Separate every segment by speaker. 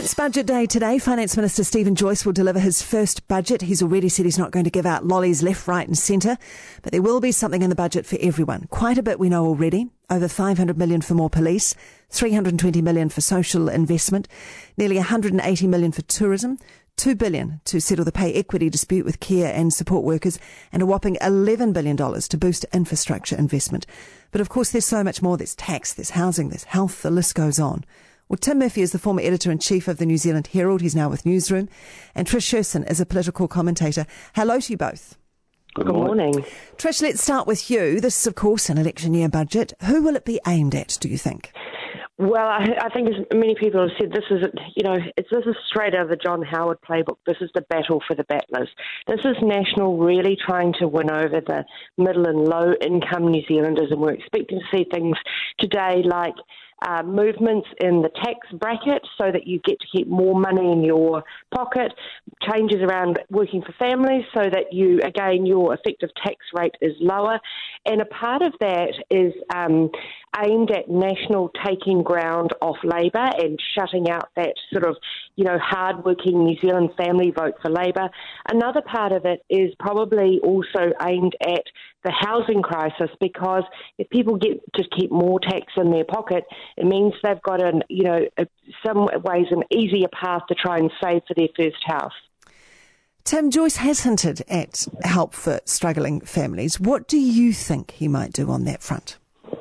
Speaker 1: It's budget day today. Finance Minister Stephen Joyce will deliver his first budget. He's already said he's not going to give out lollies left, right and centre, but there will be something in the budget for everyone. Quite a bit we know already. Over 500 million for more police, 320 million for social investment, nearly 180 million for tourism, 2 billion to settle the pay equity dispute with care and support workers, and a whopping $11 billion to boost infrastructure investment. But of course there's so much more. There's tax, there's housing, there's health, the list goes on. Well, Tim Murphy is the former editor-in-chief of the New Zealand Herald. He's now with Newsroom. And Trish Sherson is a political commentator. Hello to you both.
Speaker 2: Good morning.
Speaker 1: Trish, let's start with you. This is, of course, an election year budget. Who will it be aimed at, do you think?
Speaker 2: Well, I think as many people have said, this is straight out of the John Howard playbook. This is the battle for the battlers. This is National really trying to win over the middle and low income New Zealanders, and we're expecting to see things today like movements in the tax bracket so that you get to keep more money in your pocket, changes around working for families so that your effective tax rate is lower. And a part of that is aimed at National taking ground off Labour and shutting out that sort of, hard-working New Zealand family vote for Labour. Another part of it is probably also aimed at the housing crisis, because if people get to keep more tax in their pocket, it means they've got some ways an easier path to try and save for their first house.
Speaker 1: Tim, Joyce has hinted at help for struggling families. What do you think he might do on that front?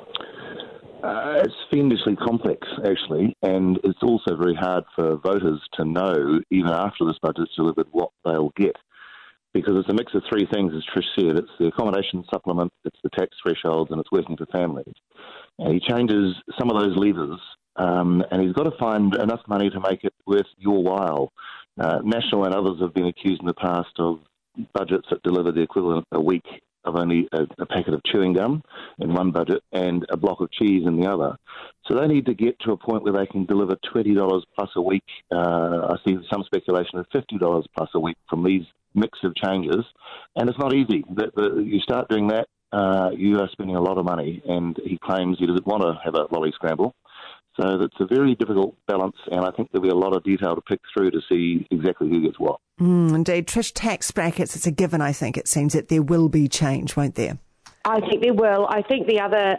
Speaker 3: It's fiendishly complex, actually, and it's also very hard for voters to know, even after this budget's delivered, what they'll get. Because it's a mix of three things, as Trish said. It's the accommodation supplement, it's the tax thresholds, and it's working for families. And he changes some of those levers, and he's got to find enough money to make it worth your while. National and others have been accused in the past of budgets that deliver the equivalent a week of only a packet of chewing gum in one budget and a block of cheese in the other. So they need to get to a point where they can deliver $20 plus a week. I see some speculation of $50 plus a week from these mix of changes, and it's not easy. You start doing that, you are spending a lot of money, and he claims he doesn't want to have a lolly scramble. So it's a very difficult balance, and I think there'll be a lot of detail to pick through to see exactly who gets what.
Speaker 1: Indeed. Trish, tax brackets, it's a given, I think. It seems that there will be change, won't there?
Speaker 2: I think there will. I think the other,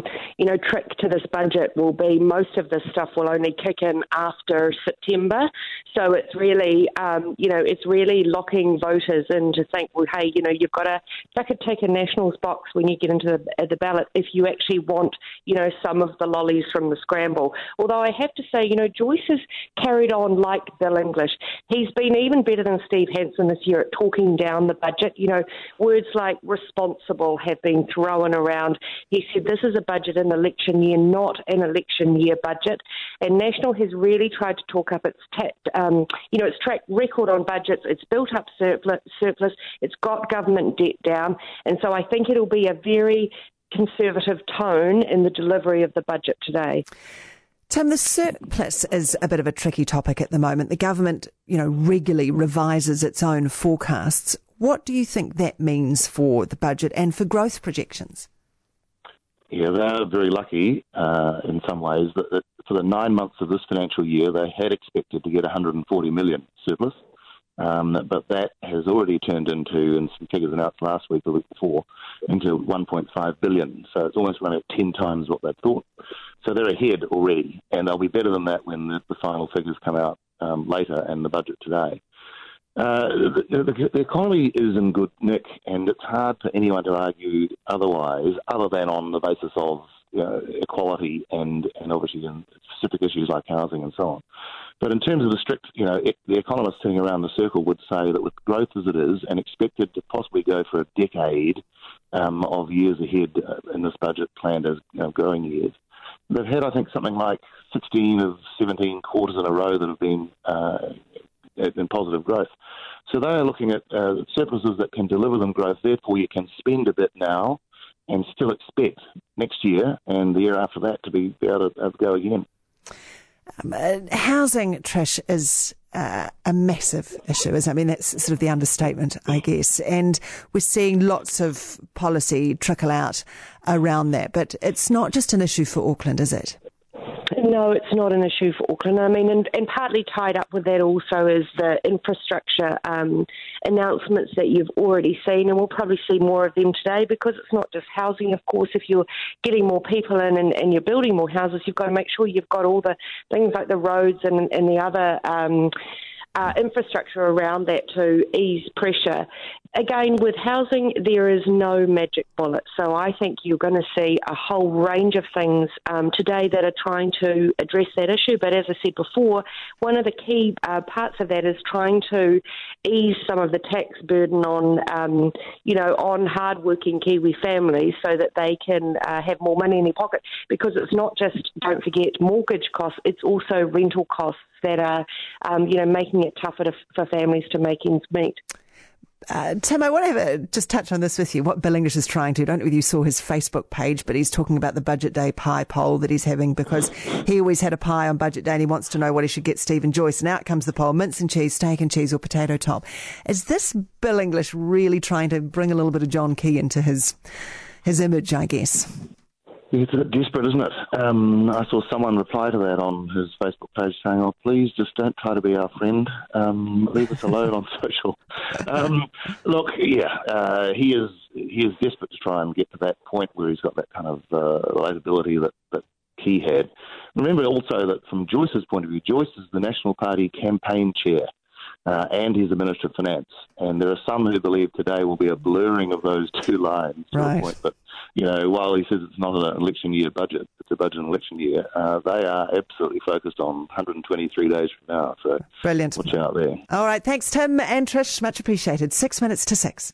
Speaker 2: trick to this budget will be most of this stuff will only kick in after September. So it's really, it's really locking voters in to think, well, hey, you've got to tick a Nationals box when you get into the ballot if you actually want, some of the lollies from the scramble. Although I have to say, Joyce has carried on like Bill English. He's been even better than Steve Hansen this year at talking down the budget. Words like responsible have been thrown around. He said this is a budget in election year, not an election year budget. And National has really tried to talk up its track record on budgets. It's built up surplus. It's got government debt down. And so I think it'll be a very conservative tone in the delivery of the budget today.
Speaker 1: Tim, the surplus is a bit of a tricky topic at the moment. The government, regularly revises its own forecasts. What do you think that means for the budget and for growth projections?
Speaker 3: Yeah, they're very lucky in some ways that for the 9 months of this financial year, they had expected to get 140 million surplus, but that has already turned into, and some figures announced last week or the week before, into 1.5 billion. So it's almost run at 10 times what they thought. So they're ahead already, and they'll be better than that when the final figures come out later and the budget today. The economy is in good nick, and it's hard for anyone to argue otherwise, other than on the basis of equality and obviously in specific issues like housing and so on. But in terms of the strict, the economists sitting around the circle would say that with growth as it is and expected to possibly go for a decade of years ahead in this budget planned as growing years, they've had, I think, something like 16 of 17 quarters in a row that have been in positive growth. So they are looking at surpluses that can deliver them growth. Therefore, you can spend a bit now and still expect next year and the year after that to be able to go again.
Speaker 1: Housing, Trish, is a massive issue. That's sort of the understatement, I guess. And we're seeing lots of policy trickle out around that. But it's not just an issue for Auckland, is it?
Speaker 2: No, it's not an issue for Auckland. I mean, and partly tied up with that also is the infrastructure announcements that you've already seen, and we'll probably see more of them today, because it's not just housing. Of course, if you're getting more people in and you're building more houses, you've got to make sure you've got all the things like the roads and the other infrastructure around that to ease pressure. Again, with housing, there is no magic bullet. So I think you're going to see a whole range of things today that are trying to address that issue. But as I said before, one of the key parts of that is trying to ease some of the tax burden on, on hard-working Kiwi families, so that they can have more money in their pocket. Because it's not just, don't forget, mortgage costs, it's also rental costs that are, making it tougher for families to make ends meet.
Speaker 1: Tim, I want to just touch on this with you, what Bill English is trying to. I don't know whether you saw his Facebook page, but he's talking about the Budget Day pie poll that he's having, because he always had a pie on Budget Day and he wants to know what he should get Stephen Joyce. And out comes the poll: mince and cheese, steak and cheese, or potato top. Is this Bill English really trying to bring a little bit of John Key into his image, I guess?
Speaker 3: It's a bit desperate, isn't it? I saw someone reply to that on his Facebook page saying, "Oh, please just don't try to be our friend. Leave us alone on social." Look, he is desperate to try and get to that point where he's got that kind of relatability that Key had. Remember also that from Joyce's point of view, Joyce is the National Party campaign chair. And he's the Minister of Finance. And there are some who believe today will be a blurring of those two lines to a point. But, while he says it's not an election year budget, it's a budget and election year, they are absolutely focused on 123 days from now. So
Speaker 1: brilliant.
Speaker 3: Watch out there.
Speaker 1: All right. Thanks, Tim and Trish. Much appreciated. 6 minutes to 6.